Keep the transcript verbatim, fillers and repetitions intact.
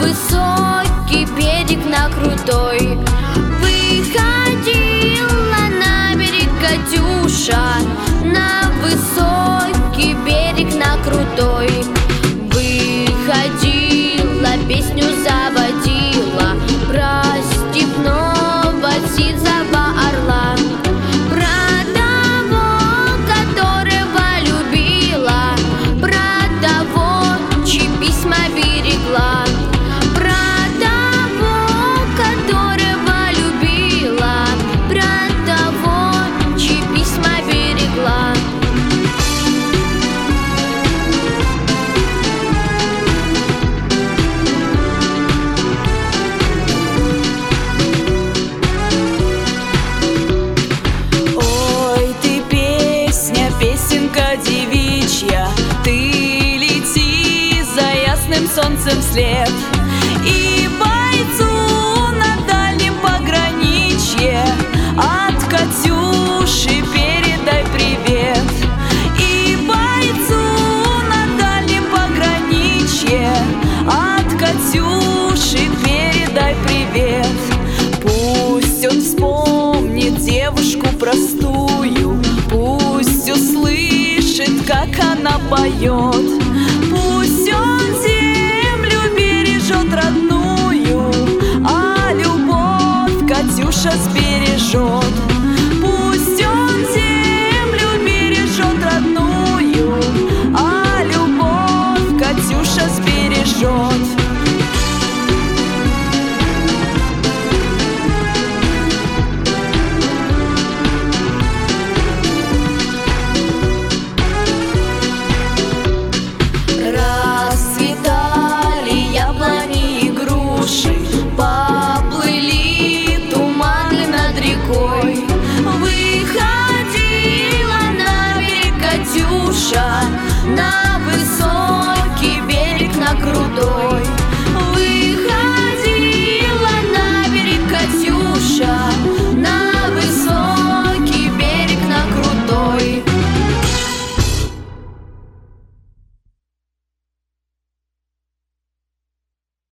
высокий берег, на крутой. Выходила на берег Катюша, на высокий берег, на крутой. Выходила, песню заводила про степного сизого орла, про того, которого любила, про того, чьи письма берегла, про того, которого любила, про того, чьи письма берегла. Песенка девичья, ты лети за ясным солнцем вслед, и бойцу на дальнем пограничье от Катюши передай привет. И бойцу на дальнем пограничье от Катюши передай привет. Пусть он вспомнит девушку простую, пусть услышит, как она поет, пусть он землю бережет родную, а любовь Катюша сбережет.